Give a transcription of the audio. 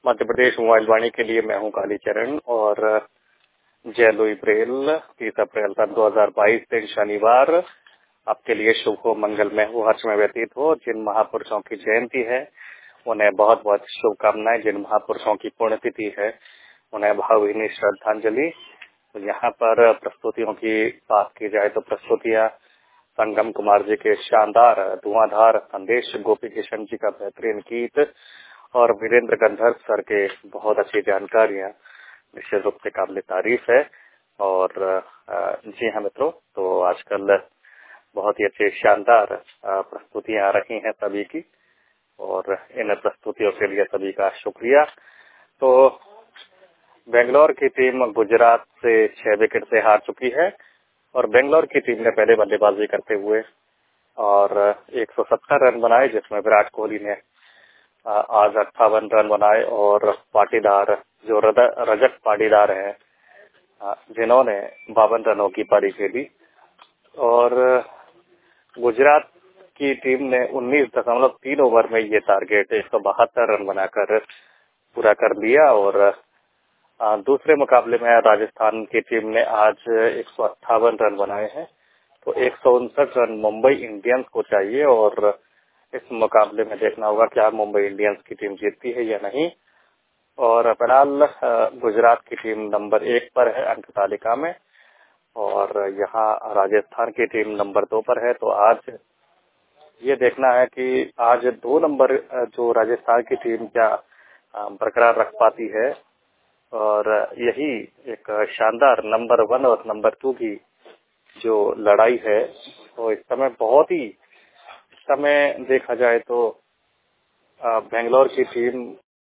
Madhya Pradesh mobile वाणी के लिए मैं हूं कालीचरण और जय लुई ब्रेल 30 अप्रैल सन 2022 दिन शनिवार आपके लिए शुभ हो, मंगलमय हो, हर्ष में व्यतीत हो। जिन महापुरुषों की जयंती है उन्हें बहुत बहुत शुभकामनाएं। जिन महापुरुषों की पुण्यतिथि है उन्हें भावभीनी श्रद्धांजलि। तो यहाँ पर प्रस्तुतियों की बात की जाए तो प्रस्तुतियां संगम कुमार जी के शानदार धुआंधार संदेश, गोपी किशन जी का बेहतरीन गीत और वीरेंद्र गंधर्व सर के बहुत अच्छी जानकारियां निश्चित रूप से काबिल तारीफ है। और जी हाँ मित्रों, तो आजकल बहुत ही अच्छी शानदार प्रस्तुतियां आ रही हैं सभी की और इन प्रस्तुतियों के लिए सभी का शुक्रिया। तो बेंगलोर की टीम गुजरात से 6 विकेट से हार चुकी है और बेंगलोर की टीम ने पहले बल्लेबाजी करते हुए और 170 रन बनाए, जिसमें विराट कोहली ने आज 58 रन बनाए और पाटीदार जो रजत पाटीदार हैं जिन्होंने 52 रनों की पारी खेली। और गुजरात की टीम ने 19.3 ओवर में ये टारगेट 172 रन बनाकर पूरा कर लिया। और दूसरे मुकाबले में राजस्थान की टीम ने आज 158 रन बनाए हैं, तो 159 रन मुंबई इंडियंस को चाहिए और इस मुकाबले में देखना होगा क्या मुंबई इंडियंस की टीम जीतती है या नहीं। और फिलहाल गुजरात की टीम नंबर 1 पर है अंक तालिका में और यहाँ राजस्थान की टीम नंबर 2 पर है। तो आज ये देखना है कि आज 2 नंबर जो राजस्थान की टीम क्या बरकरार रख पाती है और यही एक शानदार नंबर 1 और नंबर 2 की जो लड़ाई है। तो इस समय देखा जाए तो बेंगलोर की टीम